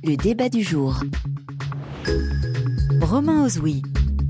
Le débat du jour. Romain Ozoui.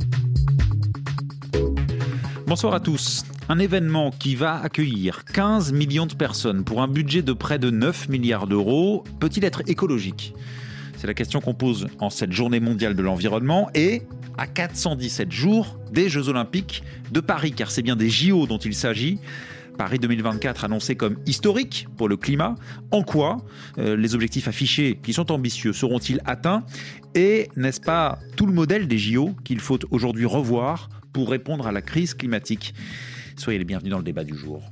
Bonsoir à tous. Un événement qui va accueillir 15 millions de personnes pour un budget de près de 9 milliards d'euros peut-il être écologique ? C'est la question qu'on pose en cette journée mondiale de l'environnement et à 417 jours des Jeux Olympiques de Paris, car c'est bien des JO dont il s'agit. Paris 2024 annoncé comme historique pour le climat. En quoi les objectifs affichés, qui sont ambitieux, seront-ils atteints ? Et n'est-ce pas tout le modèle des JO qu'il faut aujourd'hui revoir pour répondre à la crise climatique ? Soyez les bienvenus dans le débat du jour.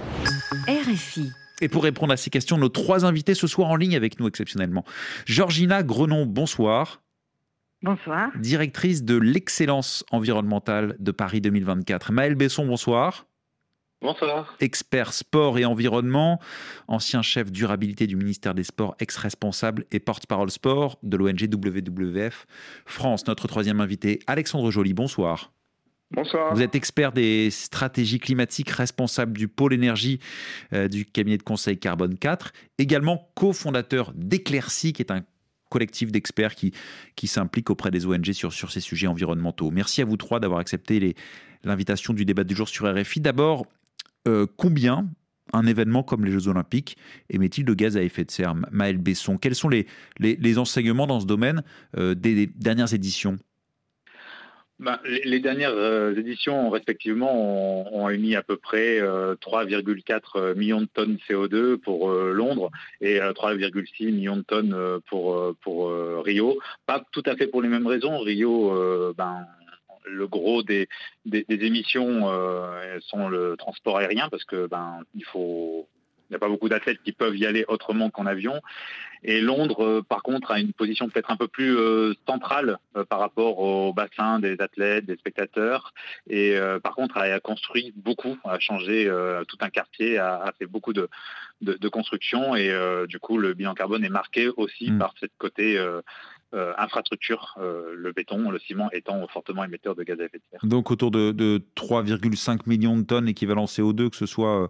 RFI. Et pour répondre à ces questions, nos trois invités ce soir en ligne avec nous exceptionnellement. Georgina Grenon, bonsoir. Bonsoir. Directrice de l'excellence environnementale de Paris 2024. Maël Besson, bonsoir. Bonsoir. Expert sport et environnement, ancien chef durabilité du ministère des Sports, ex-responsable et porte-parole sport de l'ONG WWF France. Notre troisième invité, Alexandre Joly, bonsoir. Bonsoir. Vous êtes expert des stratégies climatiques, responsable du pôle énergie du cabinet de conseil Carbone 4, également cofondateur d'Éclaircie, qui est un collectif d'experts qui s'implique auprès des ONG sur ces sujets environnementaux. Merci à vous trois d'avoir accepté l'invitation du débat du jour sur RFI. D'abord, combien un événement comme les Jeux Olympiques émet-il de gaz à effet de serre ? Maël Besson, quels sont les enseignements dans ce domaine des dernières éditions ? Les dernières éditions, respectivement, ont émis à peu près 3,4 millions de tonnes CO2 pour Londres et 3,6 millions de tonnes pour Rio. Pas tout à fait pour les mêmes raisons. Rio, le gros des émissions sont le transport aérien parce que il n'y a pas beaucoup d'athlètes qui peuvent y aller autrement qu'en avion. Et Londres, par contre, a une position peut-être un peu plus centrale par rapport au bassin des athlètes, des spectateurs. Et par contre, a construit beaucoup, a changé tout un quartier, a fait beaucoup de construction. Et du coup, le bilan carbone est marqué aussi par cette côté infrastructure, le béton, le ciment étant fortement émetteur de gaz à effet de serre. Donc autour de 3,5 millions de tonnes équivalent CO2, que ce soit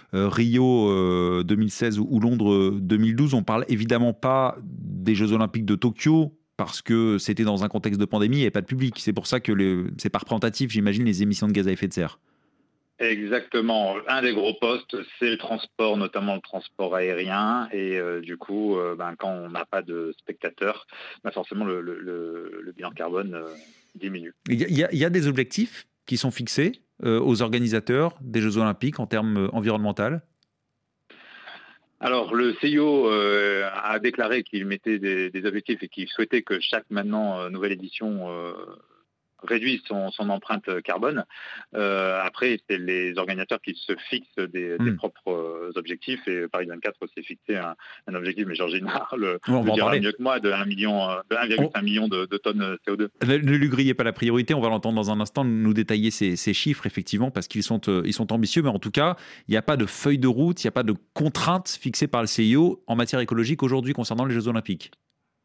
Rio 2016 ou Londres 2012. On ne parle évidemment pas des Jeux Olympiques de Tokyo, parce que c'était dans un contexte de pandémie, il n'y avait pas de public. C'est pour ça que c'est par représentatif, j'imagine, les émissions de gaz à effet de serre. Exactement. Un des gros postes, c'est le transport, notamment le transport aérien. Et du coup, quand on n'a pas de spectateurs, forcément le bilan carbone diminue. Il y a des objectifs qui sont fixés aux organisateurs des Jeux Olympiques en termes environnementaux ? Alors, le CIO a déclaré qu'il mettait des objectifs et qu'il souhaitait que chaque nouvelle édition réduit son empreinte carbone. Après, c'est les organisateurs qui se fixent des propres objectifs. Et Paris 24 s'est fixé un objectif, mais Georgina le dira mieux que moi, de 1,5 million de tonnes CO2. Ne lui grillez pas la priorité, on va l'entendre dans un instant nous détailler ces chiffres, effectivement, parce qu'ils sont ambitieux. Mais en tout cas, il n'y a pas de feuille de route, il n'y a pas de contraintes fixées par le CIO en matière écologique aujourd'hui concernant les Jeux Olympiques.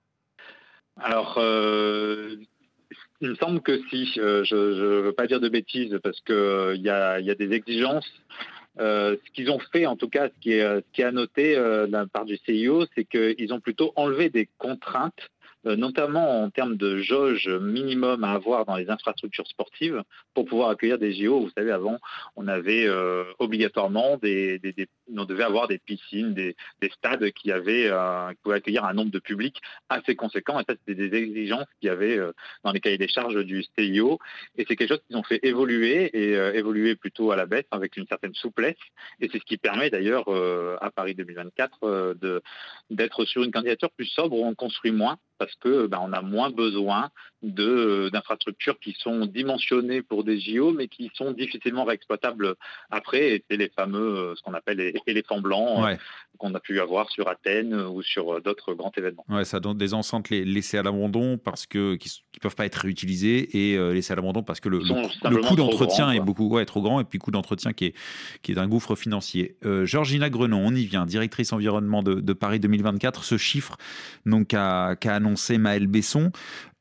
Alors, il me semble que si, je ne veux pas dire de bêtises parce qu'il y a des exigences. Ce qu'ils ont fait, en tout cas, ce qui est à noter de la part du CIO, c'est qu'ils ont plutôt enlevé des contraintes, notamment en termes de jauge minimum à avoir dans les infrastructures sportives pour pouvoir accueillir des JO. Vous savez, avant, on avait obligatoirement on devait avoir des piscines, des stades qui pouvaient accueillir un nombre de public assez conséquent. Et ça, c'était des exigences qu'il y avait dans les cahiers des charges du CIO. Et c'est quelque chose qu'ils ont fait évoluer, et évoluer plutôt à la baisse, avec une certaine souplesse. Et c'est ce qui permet d'ailleurs à Paris 2024 d'être sur une candidature plus sobre où on construit moins, parce que on a moins besoin d'infrastructures qui sont dimensionnées pour des JO, mais qui sont difficilement réexploitables après. Et c'est les fameux, ce qu'on appelle les éléphants blancs, qu'on a pu avoir sur Athènes ou sur d'autres grands événements. Ouais, ça donne des enceintes laissées à l'abandon parce qui ne peuvent pas être réutilisées, et laissées à l'abandon parce que le coût d'entretien est trop grand, et puis coût d'entretien qui est un gouffre financier. Georgina Grenon, on y vient, directrice environnement de Paris 2024. Ce chiffre qu'a annoncé Maël Besson,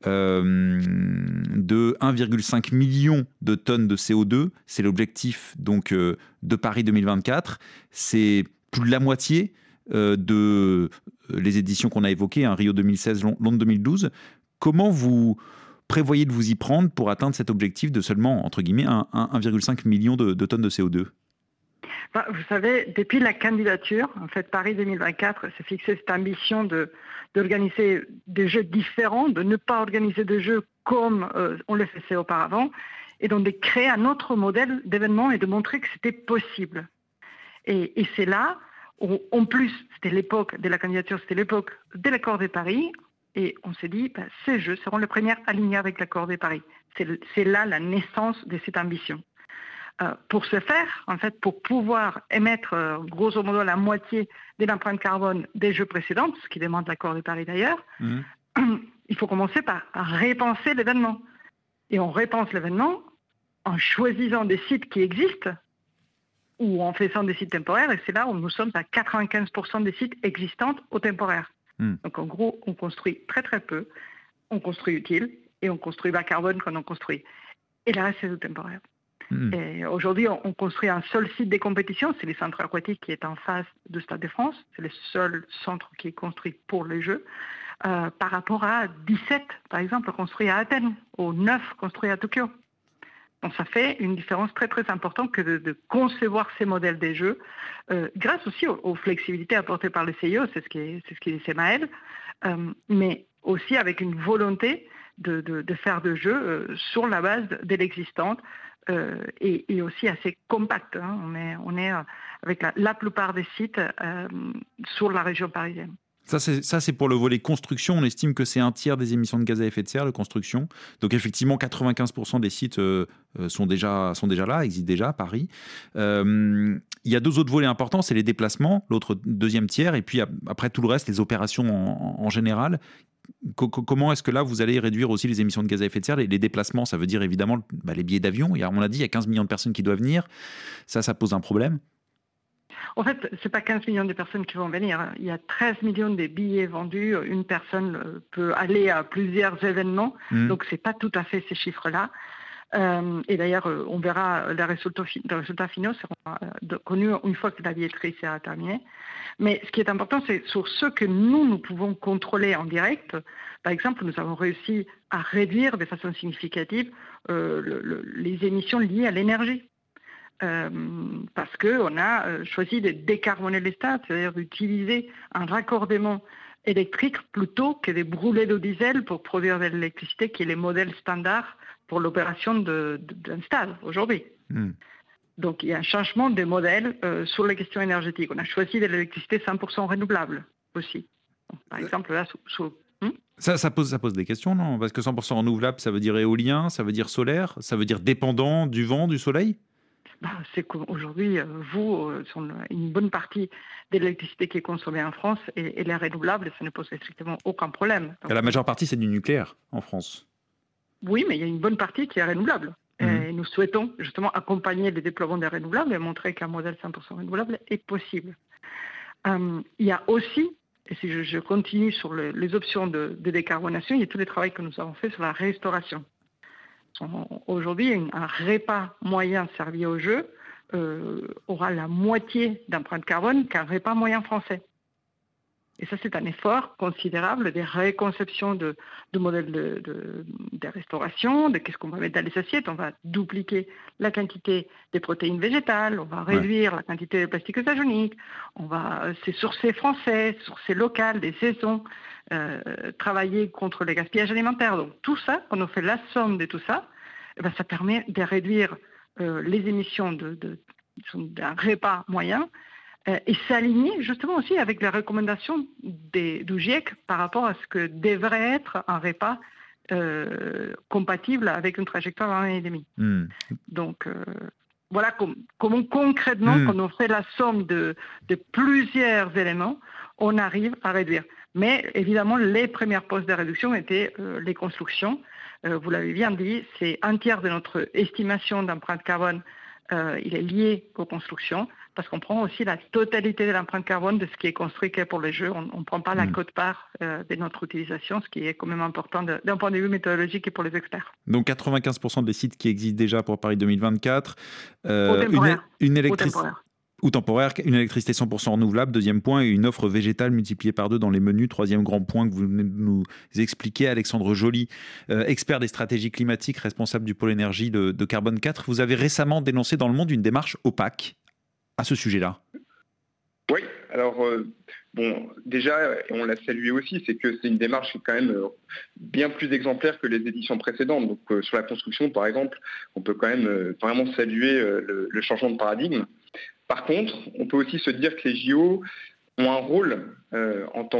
de 1,5 million de tonnes de CO2, c'est l'objectif de Paris 2024. C'est plus de la moitié de les éditions qu'on a évoquées, Rio 2016, Londres 2012. Comment vous prévoyez de vous y prendre pour atteindre cet objectif de seulement, entre guillemets, 1,5 million de tonnes de CO2 ? Vous savez, depuis la candidature, en fait, Paris 2024 s'est fixé cette ambition d'organiser des jeux différents, de ne pas organiser des jeux comme on le faisait auparavant, et donc de créer un autre modèle d'événement et de montrer que c'était possible. Et c'est là où, en plus, c'était l'époque de la candidature, c'était l'époque de l'accord de Paris, et on s'est dit, ces jeux seront les premiers alignés avec l'accord de Paris. C'est là la naissance de cette ambition. Pour ce faire, en fait, pour pouvoir émettre grosso modo la moitié de l'empreinte carbone des jeux précédents, ce qui demande l'accord de Paris d'ailleurs, il faut commencer par repenser l'événement. Et on repense l'événement en choisissant des sites qui existent ou en faisant des sites temporaires, et c'est là où nous sommes à 95% des sites existants au temporaire. Donc en gros, on construit très très peu, on construit utile, et on construit bas carbone quand on construit. Et le reste, c'est du temporaire. Et aujourd'hui, on construit un seul site des compétitions, c'est le centre aquatique qui est en face du Stade de France. C'est le seul centre qui est construit pour les Jeux, par rapport à 17, par exemple, construits à Athènes, ou 9 construits à Tokyo. Donc ça fait une différence très très importante que de concevoir ces modèles des Jeux, grâce aussi aux flexibilités apportées par le CIO, c'est ce qui disait Maël, mais aussi avec une volonté de faire des Jeux sur la base de l'existante, et aussi assez compact. On est avec la plupart des sites sur la région parisienne. Ça, c'est pour le volet construction. On estime que c'est un tiers des émissions de gaz à effet de serre, la construction. Donc effectivement, 95% des sites sont déjà là, existent déjà à Paris. Il y a deux autres volets importants, c'est les déplacements, l'autre deuxième tiers, et puis après tout le reste, les opérations en général. Comment est-ce que là, vous allez réduire aussi les émissions de gaz à effet de serre ? Les déplacements, ça veut dire évidemment les billets d'avion. On l'a dit, il y a 15 millions de personnes qui doivent venir. Ça pose un problème. En fait, ce n'est pas 15 millions de personnes qui vont venir. Il y a 13 millions de billets vendus. Une personne peut aller à plusieurs événements. Donc, ce n'est pas tout à fait ces chiffres-là. Et d'ailleurs, on verra les résultats finaux seront connus une fois que la billetterie sera terminée. Mais ce qui est important, c'est sur ce que nous pouvons contrôler en direct. Par exemple, nous avons réussi à réduire de façon significative les émissions liées à l'énergie. Parce qu'on a choisi de décarboner les stades, c'est-à-dire d'utiliser un raccordement électrique plutôt que de brûler le diesel pour produire de l'électricité, qui est le modèle standard pour l'opération d'un stade aujourd'hui. Donc il y a un changement de modèle sur les questions énergétiques. On a choisi de l'électricité 100% renouvelable aussi. Donc, par exemple, là, Ça pose des questions, non ? Parce que 100% renouvelable, ça veut dire éolien, ça veut dire solaire, ça veut dire dépendant du vent, du soleil ? C'est qu'aujourd'hui, une bonne partie de l'électricité qui est consommée en France, elle est renouvelable et ça ne pose strictement aucun problème. Donc, la majeure partie, c'est du nucléaire en France. Oui, mais il y a une bonne partie qui est renouvelable. Et nous souhaitons justement accompagner le déploiement des renouvelables et montrer qu'un modèle 100% renouvelable est possible. Il y a aussi, et si je continue sur les options de décarbonation, il y a tout le travail que nous avons fait sur la restauration. Aujourd'hui, un repas moyen servi au jeu aura la moitié d'empreinte carbone qu'un repas moyen français. Et ça, c'est un effort considérable de réconception de modèles de restauration, de qu'est-ce qu'on va mettre dans les assiettes. On va dupliquer la quantité des protéines végétales, on va réduire la quantité de plastique usagénique, c'est sourcé français, sourcé local, des saisons, travailler contre les gaspillages alimentaires. Donc tout ça, quand on fait la somme de tout ça, ça permet de réduire les émissions d'un repas moyen, et s'aligner justement aussi avec les recommandations du GIEC par rapport à ce que devrait être un repas compatible avec une trajectoire d'un an et demi. Donc voilà comment concrètement, quand on fait la somme de plusieurs éléments, on arrive à réduire. Mais évidemment, les premières postes de réduction étaient les constructions. Vous l'avez bien dit, c'est un tiers de notre estimation d'empreinte carbone, il est lié aux constructions, parce qu'on prend aussi la totalité de l'empreinte carbone de ce qui est construit pour les Jeux. On ne prend pas la quote-part de notre utilisation, ce qui est quand même important d'un point de vue méthodologique et pour les experts. Donc 95% des sites qui existent déjà pour Paris 2024. Au temporaire. Ou temporaire, une électricité 100% renouvelable, deuxième point, et une offre végétale multipliée par 2 dans les menus, troisième grand point que vous venez de nous expliquer. Alexandre Joly, expert des stratégies climatiques, responsable du pôle énergie de Carbone 4. Vous avez récemment dénoncé dans Le Monde une démarche opaque à ce sujet-là. Oui, alors déjà, on l'a salué aussi, c'est que c'est une démarche qui est quand même bien plus exemplaire que les éditions précédentes. Donc sur la construction, par exemple, on peut quand même vraiment saluer le changement de paradigme. Par contre, on peut aussi se dire que les JO ont un rôle en tant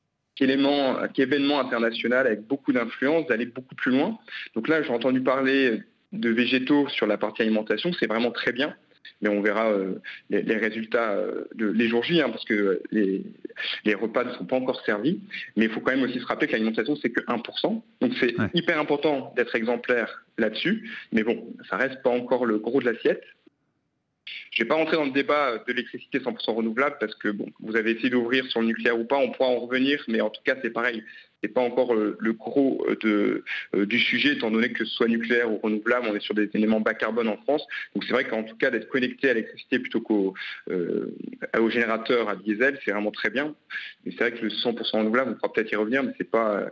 qu'événement international avec beaucoup d'influence, d'aller beaucoup plus loin. Donc là, j'ai entendu parler de végétaux sur la partie alimentation, c'est vraiment très bien. Mais on verra les résultats les jours J, parce que les repas ne sont pas encore servis. Mais il faut quand même aussi se rappeler que l'alimentation, c'est que 1%. Donc c'est hyper important d'être exemplaire là-dessus. Mais bon, ça reste pas encore le gros de l'assiette. Je ne vais pas rentrer dans le débat de l'électricité 100% renouvelable parce que vous avez essayé d'ouvrir sur le nucléaire ou pas, on pourra en revenir, mais en tout cas c'est pareil, c'est pas encore le gros du sujet étant donné que ce soit nucléaire ou renouvelable, on est sur des éléments bas carbone en France, donc c'est vrai qu'en tout cas d'être connecté à l'électricité plutôt qu'au générateur à diesel, c'est vraiment très bien, mais c'est vrai que le 100% renouvelable, on pourra peut-être y revenir, mais c'est pas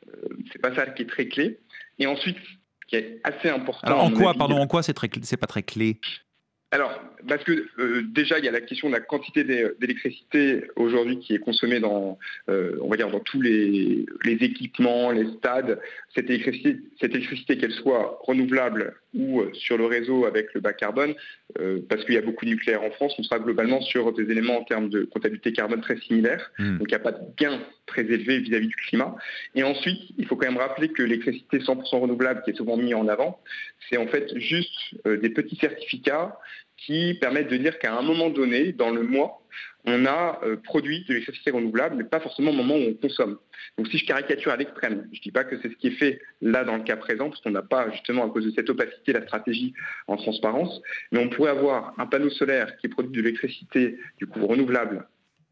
ça qui est très clé. Et ensuite, ce qui est assez important... Alors en quoi c'est pas très clé ? Alors, parce que déjà, il y a la question de la quantité d'électricité aujourd'hui qui est consommée dans tous les équipements, les stades. Cette électricité, qu'elle soit renouvelable ou sur le réseau avec le bas carbone, parce qu'il y a beaucoup de nucléaire en France, on sera globalement sur des éléments en termes de comptabilité carbone très similaires. Donc, il n'y a pas de gain très élevé vis-à-vis du climat. Et ensuite, il faut quand même rappeler que l'électricité 100% renouvelable, qui est souvent mise en avant, c'est en fait juste des petits certificats qui permettent de dire qu'à un moment donné, dans le mois, on a produit de l'électricité renouvelable, mais pas forcément au moment où on consomme. Donc si je caricature à l'extrême, je ne dis pas que c'est ce qui est fait là dans le cas présent, parce qu'on n'a pas justement à cause de cette opacité la stratégie en transparence, mais on pourrait avoir un panneau solaire qui produit de l'électricité du coup renouvelable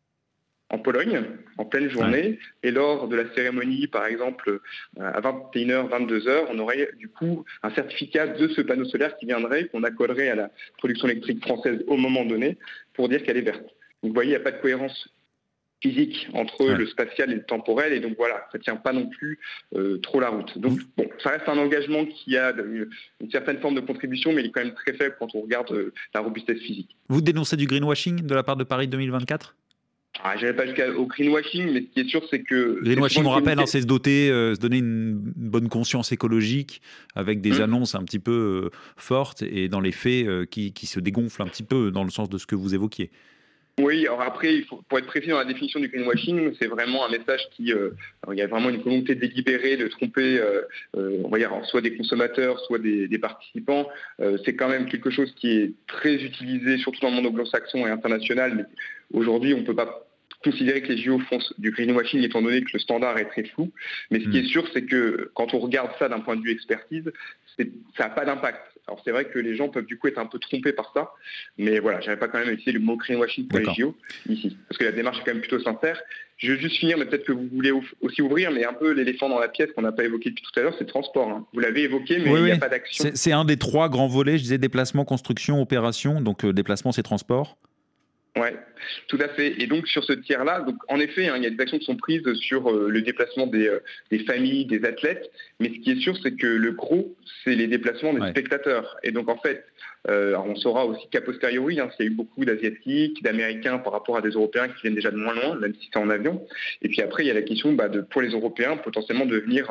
en Pologne, en pleine journée, et lors de la cérémonie, par exemple, à 21h, 22h, on aurait du coup un certificat de ce panneau solaire qui viendrait, qu'on accolerait à la production électrique française au moment donné, pour dire qu'elle est verte. Donc vous voyez, il n'y a pas de cohérence physique entre le spatial et le temporel, et donc voilà, ça ne tient pas non plus trop la route. Donc ça reste un engagement qui a une certaine forme de contribution, mais il est quand même très faible quand on regarde la robustesse physique. Vous dénoncez du greenwashing de la part de Paris 2024 ? Je n'irai pas jusqu'au greenwashing, mais ce qui est sûr, c'est que... Greenwashing, on rappelle, c'est se donner une bonne conscience écologique avec des annonces un petit peu fortes et dans les faits qui se dégonflent un petit peu dans le sens de ce que vous évoquiez. Oui, alors après, pour être précis dans la définition du greenwashing, c'est vraiment un message qui... il y a vraiment une volonté délibérée de tromper, on va dire, soit des consommateurs, soit des participants. C'est quand même quelque chose qui est très utilisé, surtout dans le monde anglo-saxon et international. Mais aujourd'hui, on ne peut pas considérer que les JO font du greenwashing étant donné que le standard est très flou. Mais ce qui est sûr, c'est que quand on regarde ça d'un point de vue expertise, ça n'a pas d'impact. Alors c'est vrai que les gens peuvent du coup être un peu trompés par ça, mais voilà, je n'avais pas quand même utiliser le mot greenwashing pour les JO ici, parce que la démarche est quand même plutôt sincère. Je veux juste finir, mais peut-être que vous voulez aussi ouvrir, mais un peu l'éléphant dans la pièce qu'on n'a pas évoqué depuis tout à l'heure, c'est le transport. Vous l'avez évoqué, mais il n'y a pas d'action. C'est un des 3 grands volets, je disais déplacement, construction, opération, donc déplacement c'est transport. Oui, tout à fait. Et donc sur ce tiers-là, donc en effet, il y a des actions qui sont prises sur le déplacement des familles, des athlètes, mais ce qui est sûr, c'est que le gros, c'est les déplacements des spectateurs. Et donc en fait, on saura aussi qu'a posteriori, s'il y a eu beaucoup d'Asiatiques, d'Américains par rapport à des Européens qui viennent déjà de moins loin, même si c'est en avion. Et puis après, il y a la question pour les Européens potentiellement de venir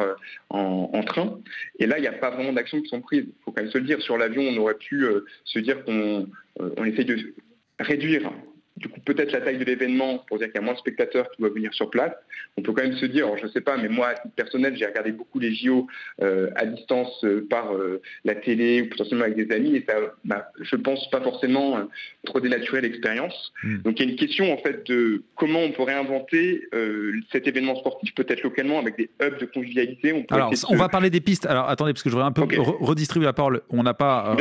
en train. Et là, il n'y a pas vraiment d'actions qui sont prises. Il faut quand même se le dire. Sur l'avion, on aurait pu se dire qu'on essaye de réduire du coup peut-être la taille de l'événement pour dire qu'il y a moins de spectateurs qui doivent venir sur place. On peut quand même se dire, alors je ne sais pas, mais moi à titre personnel, j'ai regardé beaucoup les JO à distance par la télé ou potentiellement avec des amis, et ça je pense pas forcément trop dénaturer l'expérience. Donc il y a une question en fait de comment on peut réinventer cet événement sportif peut-être localement avec des hubs de convivialité. On va parler des pistes. Alors attendez, parce que je voudrais un peu redistribuer la parole. On n'a pas...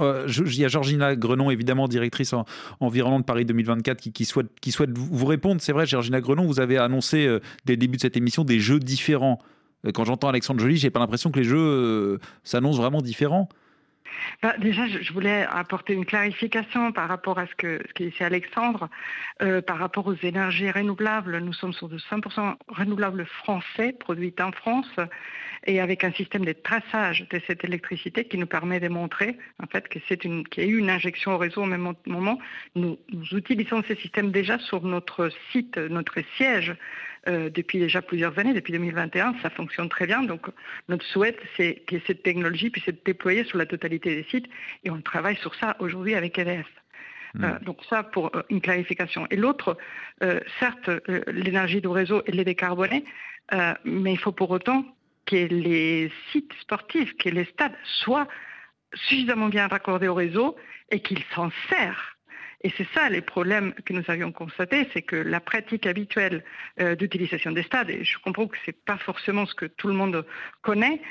il y a Georgina Grenon, évidemment, directrice environnement de Paris 2024, qui souhaite vous répondre. C'est vrai, Georgina Grenon, vous avez annoncé dès le début de cette émission des jeux différents. Quand j'entends Alexandre Joly, j'ai pas l'impression que les jeux s'annoncent vraiment différents. Déjà, je voulais apporter une clarification par rapport à ce que disait Alexandre. Par rapport aux énergies renouvelables, nous sommes sur de 100% renouvelables français, produites en France, et avec un système de traçage de cette électricité qui nous permet de montrer en fait qu'il y a eu une injection au réseau au même moment. Nous utilisons ces systèmes déjà sur notre site, notre siège, depuis déjà plusieurs années, depuis 2021, ça fonctionne très bien. Donc notre souhait, c'est que cette technologie puisse être déployée sur la totalité des sites, et on travaille sur ça aujourd'hui avec EDF. Donc ça pour une clarification. Et l'autre, certes, l'énergie du réseau, elle est décarbonée, mais il faut pour autant que les sites sportifs, que les stades soient suffisamment bien raccordés au réseau et qu'ils s'en servent. Et c'est ça les problèmes que nous avions constatés, c'est que la pratique habituelle d'utilisation des stades, et je comprends que ce n'est pas forcément ce que tout le monde connaît,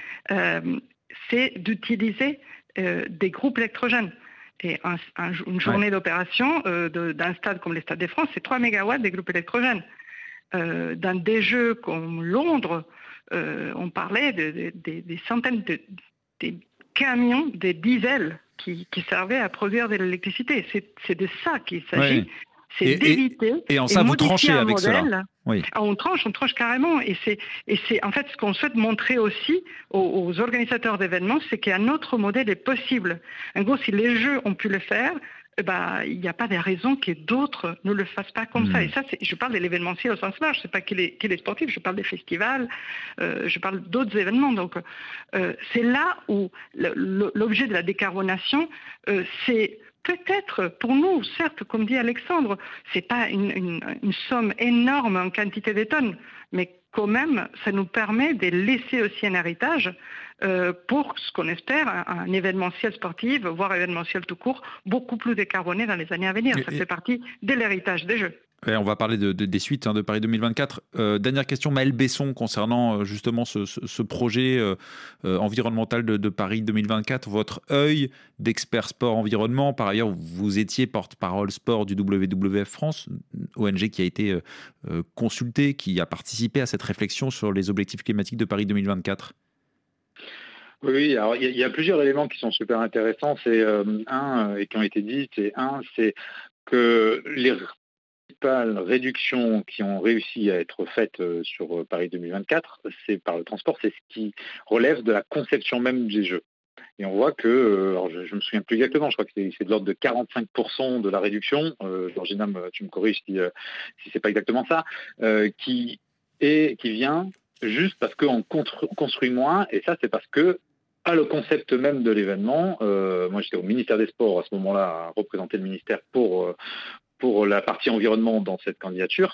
c'est d'utiliser des groupes électrogènes. Et une journée d'opération d'un stade comme les Stades de France, c'est 3 mégawatts des groupes électrogènes. Dans des jeux comme Londres, on parlait des centaines de camions, des diesels qui servaient à produire de l'électricité. C'est de ça qu'il s'agit. Oui. C'est d'éviter et en ça, vous tranchez avec cela. Oui. On tranche carrément. Et c'est en fait ce qu'on souhaite montrer aussi aux organisateurs d'événements, c'est qu'un autre modèle est possible. En gros, si les jeux ont pu le faire, il n'y a pas de raison que d'autres ne le fassent pas comme ça. Et ça, je parle de l'événementiel au sens large. Je ne sais pas qu'il est sportif, je parle des festivals, je parle d'autres événements. Donc, c'est là où l'objet de la décarbonation, c'est peut-être pour nous, certes, comme dit Alexandre, c'est pas une somme énorme en quantité de tonnes, mais quand même, ça nous permet de laisser aussi un héritage pour ce qu'on espère, un événementiel sportif, voire événementiel tout court, beaucoup plus décarboné dans les années à venir. Ça fait partie de l'héritage des Jeux. Ouais, on va parler des suites de Paris 2024. Dernière question, Maëlle Besson, concernant justement ce projet environnemental de Paris 2024. Votre œil d'expert sport environnement, par ailleurs, vous étiez porte-parole sport du WWF France, ONG qui a été consultée, qui a participé à cette réflexion sur les objectifs climatiques de Paris 2024. Oui, alors il y a plusieurs éléments qui sont super intéressants. C'est et qui ont été dit, c'est que les réductions qui ont réussi à être faites sur Paris 2024, c'est par le transport, c'est ce qui relève de la conception même des Jeux. Et on voit que, alors je me souviens plus exactement, je crois que c'est de l'ordre de 45% de la réduction, Georgina, tu me corriges si c'est pas exactement ça, qui vient juste parce qu'on construit moins, et ça c'est parce que le concept même de l'événement, moi j'étais au ministère des Sports à ce moment-là, à représenter le ministère pour la partie environnement dans cette candidature,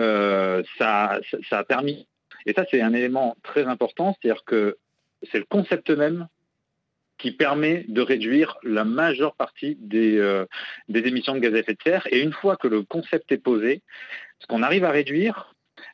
ça a permis, et ça c'est un élément très important, c'est-à-dire que c'est le concept même qui permet de réduire la majeure partie des émissions de gaz à effet de serre, et une fois que le concept est posé, ce qu'on arrive à réduire,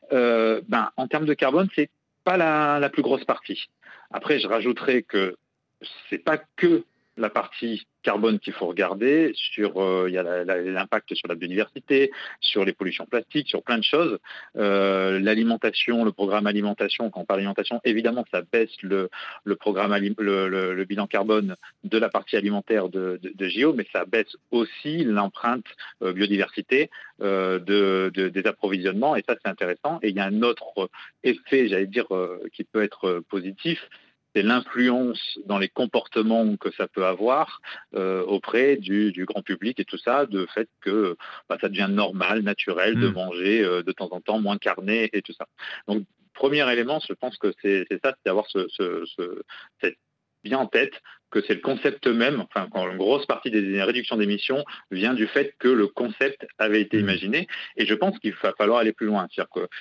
en termes de carbone, c'est pas la plus grosse partie. Après, je rajouterai que c'est pas que la partie carbone qu'il faut regarder, il y a l'impact sur la biodiversité, sur les pollutions plastiques, sur plein de choses. L'alimentation, le programme alimentation, quand on parle alimentation, évidemment, ça baisse le programme le bilan carbone de la partie alimentaire de JO, mais ça baisse aussi l'empreinte biodiversité des approvisionnements, et ça c'est intéressant. Et il y a un autre effet, j'allais dire, qui peut être positif, c'est l'influence dans les comportements que ça peut avoir auprès du grand public et tout ça, de fait que ça devient normal, naturel de manger de temps en temps moins carné et tout ça. Donc, premier élément, je pense que c'est ça, c'est d'avoir cette bien en tête que c'est le concept même, quand une grosse partie des réductions d'émissions vient du fait que le concept avait été imaginé, et je pense qu'il va falloir aller plus loin. C'est-à-dire que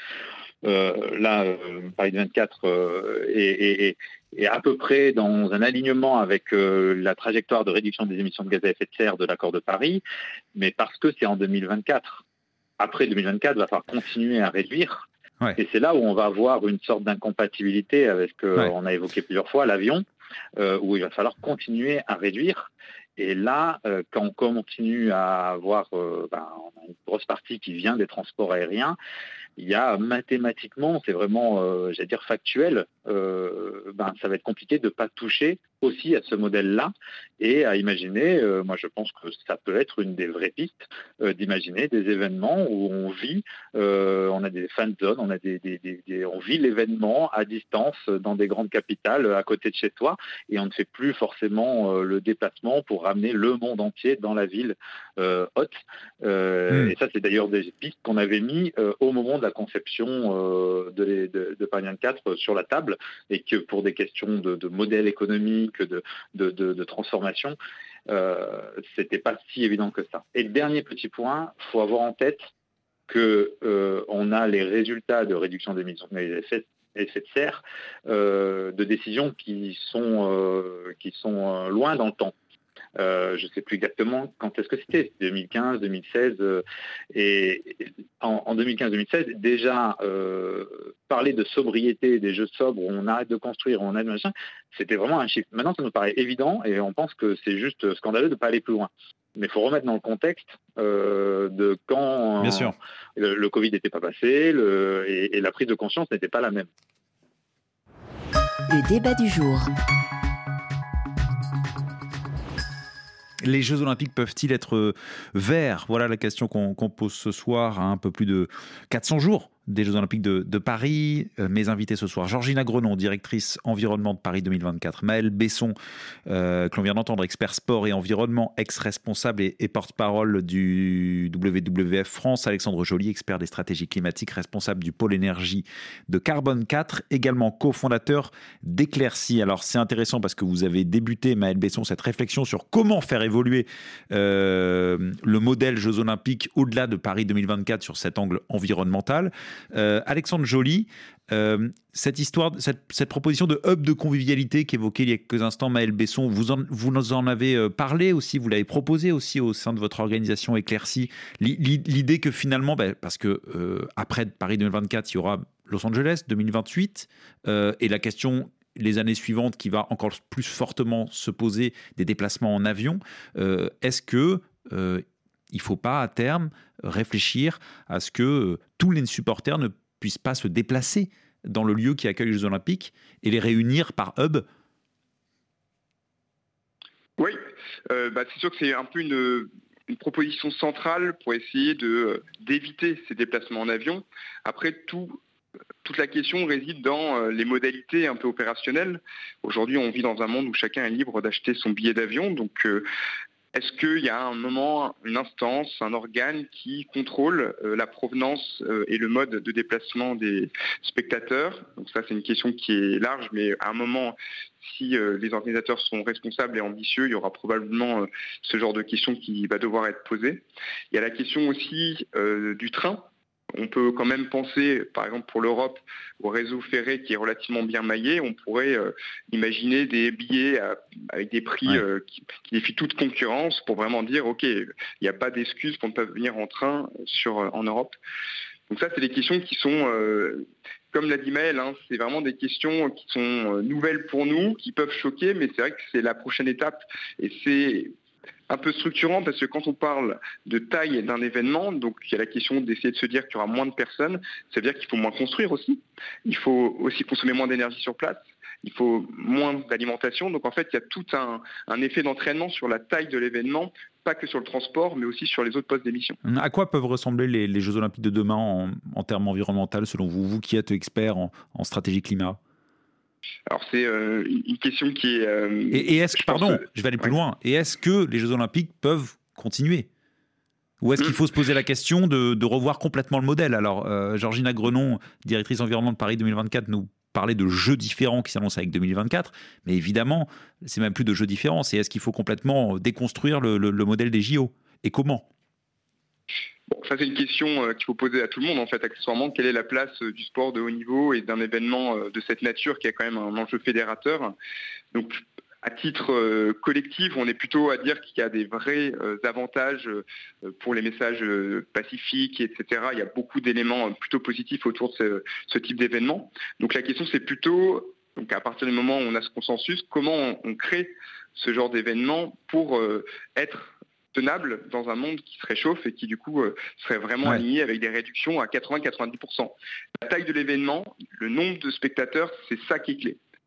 Paris 24 est à peu près dans un alignement avec la trajectoire de réduction des émissions de gaz à effet de serre de l'accord de Paris, mais parce que c'est en 2024. Après 2024, il va falloir continuer à réduire. Ouais. Et c'est là où on va avoir une sorte d'incompatibilité avec ce qu'on a évoqué plusieurs fois, l'avion, où il va falloir continuer à réduire. Et là, quand on continue à avoir on a une grosse partie qui vient des transports aériens, il y a mathématiquement, c'est vraiment, j'allais dire factuel, ça va être compliqué de ne pas toucher aussi à ce modèle-là et à imaginer, moi je pense que ça peut être une des vraies pistes, d'imaginer des événements où on vit, on a des fan zones, on vit l'événement à distance dans des grandes capitales à côté de chez soi et on ne fait plus forcément le déplacement pour ramener le monde entier dans la ville hôte. Et ça c'est d'ailleurs des pistes qu'on avait mis au moment de la conception de Paris 24 sur la table et que pour des questions de modèle économique, de transformation, c'était pas si évident que ça. Et dernier petit point, il faut avoir en tête qu'on a les résultats de réduction d'émissions de effets de serre de décisions qui sont loin dans le temps. Je ne sais plus exactement quand est-ce que c'était, 2015, 2016. Et en 2015-2016, déjà, parler de sobriété, des jeux sobres, où on arrête de construire, on arrête de machin, c'était vraiment un chiffre. Maintenant, ça nous paraît évident et on pense que c'est juste scandaleux de ne pas aller plus loin. Mais il faut remettre dans le contexte de quand le Covid n'était pas passé et la prise de conscience n'était pas la même. Le débat du jour. Les Jeux Olympiques peuvent-ils être verts ? Voilà la question qu'on pose ce soir à un peu plus de 400 jours des Jeux Olympiques de Paris. Mes invités ce soir, Georgina Grenon, directrice environnement de Paris 2024, Maël Besson, que l'on vient d'entendre, expert sport et environnement, ex-responsable et porte-parole du WWF France, Alexandre Joly, expert des stratégies climatiques, responsable du pôle énergie de Carbone 4, également cofondateur d'Eclairci. Alors c'est intéressant parce que vous avez débuté, Maël Besson, cette réflexion sur comment faire évoluer le modèle Jeux Olympiques au-delà de Paris 2024 sur cet angle environnemental. Alexandre Joly, cette proposition de hub de convivialité qu'évoquait il y a quelques instants Maël Besson, vous nous en avez parlé aussi, vous l'avez proposé aussi au sein de votre organisation Eclairci, l'idée que finalement, parce que après Paris 2024, il y aura Los Angeles 2028, et la question les années suivantes qui va encore plus fortement se poser des déplacements en avion, est-ce que il ne faut pas à terme réfléchir à ce que tous les supporters ne puissent pas se déplacer dans le lieu qui accueille les Jeux Olympiques et les réunir par hub ? Oui, c'est sûr que c'est un peu une proposition centrale pour essayer d'éviter ces déplacements en avion. Après, toute la question réside dans les modalités un peu opérationnelles. Aujourd'hui, on vit dans un monde où chacun est libre d'acheter son billet d'avion. Donc, est-ce qu'il y a un moment, une instance, un organe qui contrôle la provenance et le mode de déplacement des spectateurs ? Donc ça, c'est une question qui est large, mais à un moment, si les organisateurs sont responsables et ambitieux, il y aura probablement ce genre de question qui va devoir être posée. Il y a la question aussi du train. On peut quand même penser, par exemple pour l'Europe, au réseau ferré qui est relativement bien maillé. On pourrait imaginer des billets avec des prix qui défient toute concurrence pour vraiment dire, OK, il n'y a pas d'excuse pour ne pas venir en train en Europe. Donc ça, c'est des questions qui sont, comme l'a dit Maël, c'est vraiment des questions qui sont nouvelles pour nous, qui peuvent choquer, mais c'est vrai que c'est la prochaine étape et c'est un peu structurant parce que quand on parle de taille d'un événement, donc il y a la question d'essayer de se dire qu'il y aura moins de personnes, ça veut dire qu'il faut moins construire aussi, il faut aussi consommer moins d'énergie sur place, il faut moins d'alimentation, donc en fait il y a tout un effet d'entraînement sur la taille de l'événement, pas que sur le transport, mais aussi sur les autres postes d'émission. À quoi peuvent ressembler les Jeux Olympiques de demain en termes environnementaux selon vous, vous qui êtes expert en stratégie climat ? Alors c'est une question qui est... Et est-ce que, je vais aller plus loin, et est-ce que les Jeux Olympiques peuvent continuer ? Ou est-ce qu'il faut se poser la question de revoir complètement le modèle ? Alors, Georgina Grenon, directrice environnement de Paris 2024, nous parlait de jeux différents qui s'annoncent avec 2024, mais évidemment, c'est même plus de jeux différents, c'est est-ce qu'il faut complètement déconstruire le modèle des JO ? Et comment ? Bon, ça c'est une question qu'il faut poser à tout le monde en fait, accessoirement, quelle est la place du sport de haut niveau et d'un événement de cette nature qui a quand même un enjeu fédérateur. Donc à titre collectif, on est plutôt à dire qu'il y a des vrais avantages pour les messages pacifiques, etc. Il y a beaucoup d'éléments plutôt positifs autour de ce type d'événement. Donc la question c'est plutôt, donc à partir du moment où on a ce consensus, comment on crée ce genre d'événement pour être tenable dans un monde qui se réchauffe et qui du coup serait vraiment aligné avec des réductions à 80-90%. La taille de l'événement, le nombre de spectateurs, c'est ça qui est clé.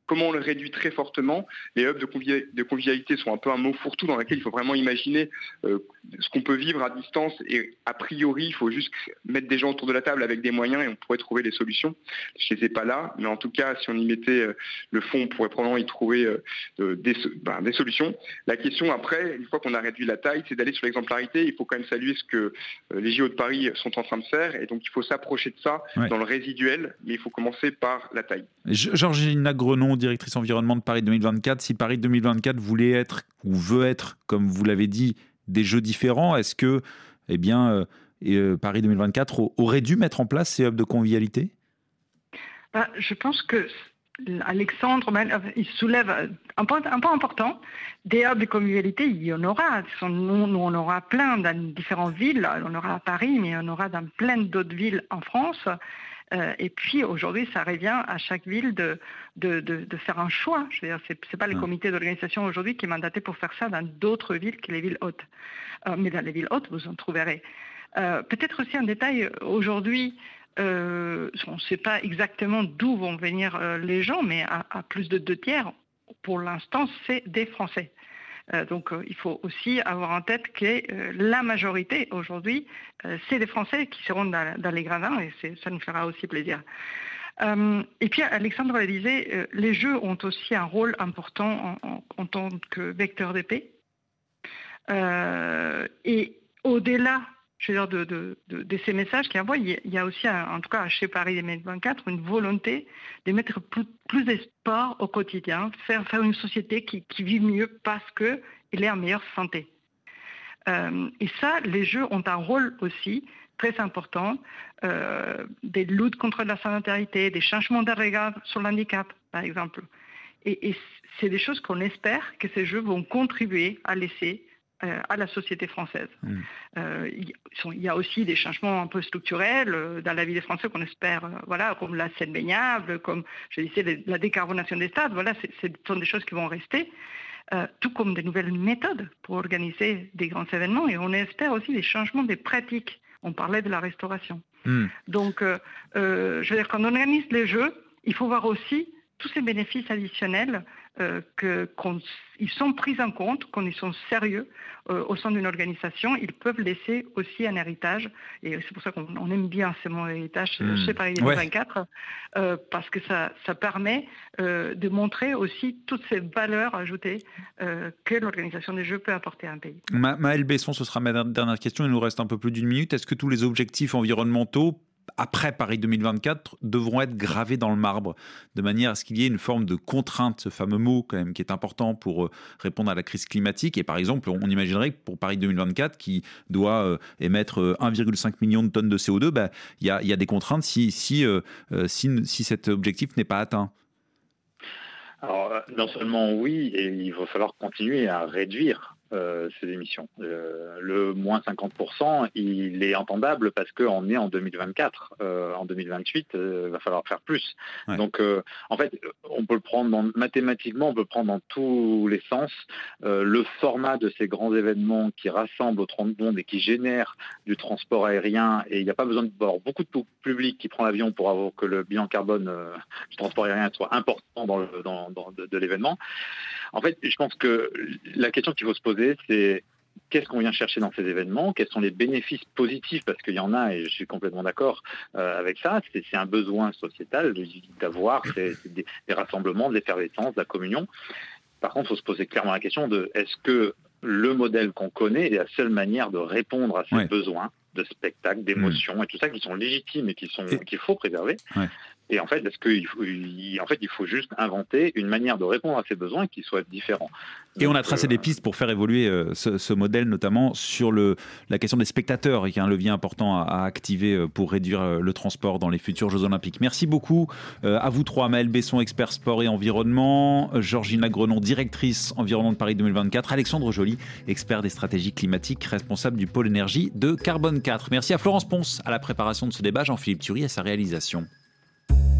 comment on le réduit très fortement? Les hubs de convivialité sont un peu un mot fourre-tout dans lequel il faut vraiment imaginer ce qu'on peut vivre à distance et a priori, il faut juste mettre des gens autour de la table avec des moyens et on pourrait trouver des solutions. Je ne les ai pas là, mais en tout cas, si on y mettait le fond, on pourrait probablement y trouver des solutions. La question après, une fois qu'on a réduit la taille, c'est d'aller sur l'exemplarité. Il faut quand même saluer ce que les JO de Paris sont en train de faire et donc il faut s'approcher de ça dans le résiduel, mais il faut commencer par la taille. Georgina Grenon, directrice environnement de Paris 2024, si Paris 2024 voulait être ou veut être, comme vous l'avez dit, des jeux différents, est-ce que Paris 2024 aurait dû mettre en place ces hubs de convivialité? Je pense que Alexandre, il soulève un point important. Des hubs de convivialité, il y en aura. Nous, on aura plein dans différentes villes. On aura à Paris, mais on aura dans plein d'autres villes en France. Et puis aujourd'hui, ça revient à chaque ville de faire un choix. Je veux dire, c'est pas le comité d'organisation aujourd'hui qui est mandaté pour faire ça dans d'autres villes que les villes hautes. Mais dans les villes hautes, vous en trouverez. Peut-être aussi un détail aujourd'hui. On ne sait pas exactement d'où vont venir les gens, mais à plus de 2/3, pour l'instant, c'est des Français. Donc il faut aussi avoir en tête que la majorité aujourd'hui, c'est des Français qui seront dans les gradins et ça nous fera aussi plaisir. Et puis Alexandre le disait, les jeux ont aussi un rôle important en tant que vecteur de paix. Et au-delà, je veux dire, de ces messages qu'il envoie, il y a aussi, en tout cas chez Paris 2024, une volonté de mettre plus de sport au quotidien, faire une société qui vit mieux parce qu'elle est en meilleure santé. Et ça, les jeux ont un rôle aussi très important, des luttes contre la sédentarité, des changements de regard sur l'handicap, par exemple. Et c'est des choses qu'on espère que ces jeux vont contribuer à laisser à la société française. Il y a aussi des changements un peu structurels dans la vie des Français qu'on espère, comme la scène baignable, comme je disais, la décarbonation des stades, ce sont des choses qui vont rester, tout comme des nouvelles méthodes pour organiser des grands événements, et on espère aussi des changements des pratiques. On parlait de la restauration. Donc, je veux dire, quand on organise les jeux, il faut voir aussi tous ces bénéfices additionnels ils sont pris en compte, quand ils sont sérieux au sein d'une organisation, ils peuvent laisser aussi un héritage. Et c'est pour ça qu'on aime bien ce mot héritage chez Paris 2024, parce que ça permet de montrer aussi toutes ces valeurs ajoutées que l'organisation des Jeux peut apporter à un pays. Maëlle Besson, ce sera ma dernière question. Il nous reste un peu plus d'une minute. Est-ce que tous les objectifs environnementaux après Paris 2024 devront être gravés dans le marbre de manière à ce qu'il y ait une forme de contrainte, ce fameux mot quand même qui est important pour répondre à la crise climatique. Et par exemple, on imaginerait que pour Paris 2024 qui doit émettre 1,5 million de tonnes de CO2, il y a des contraintes si cet objectif n'est pas atteint. Alors non seulement oui, et il va falloir continuer à réduire ces émissions. Le moins 50%, il est entendable parce qu'on est en 2024. En 2028, il va falloir faire plus. Ouais. Donc, en fait, on peut le prendre mathématiquement, on peut le prendre dans tous les sens. Le format de ces grands événements qui rassemblent autant de monde et qui génèrent du transport aérien, et il n'y a pas besoin d'avoir beaucoup de public qui prend l'avion pour avoir que le bilan carbone du transport aérien soit important de l'événement. En fait, je pense que la question qu'il faut se poser, c'est qu'est-ce qu'on vient chercher dans ces événements, quels sont les bénéfices positifs, parce qu'il y en a, et je suis complètement d'accord avec ça, c'est un besoin sociétal d'avoir des rassemblements, de l'effervescence, de la communion. Par contre, il faut se poser clairement la question de est-ce que le modèle qu'on connaît est la seule manière de répondre à ces besoins de spectacle, d'émotion et tout ça qui sont légitimes et qu'il faut préserver. Ouais. Et en fait, il faut juste inventer une manière de répondre à ces besoins qui soit différent. Et on a tracé des pistes pour faire évoluer ce modèle, notamment sur la question des spectateurs, qui est un levier important à activer pour réduire le transport dans les futurs Jeux Olympiques. Merci beaucoup à vous trois, Maëlle Besson, expert sport et environnement, Georgina Grenon, directrice environnement de Paris 2024, Alexandre Joly, expert des stratégies climatiques, responsable du pôle énergie de Carbone 4. Merci à Florence Ponce à la préparation de ce débat, Jean-Philippe Thury à sa réalisation.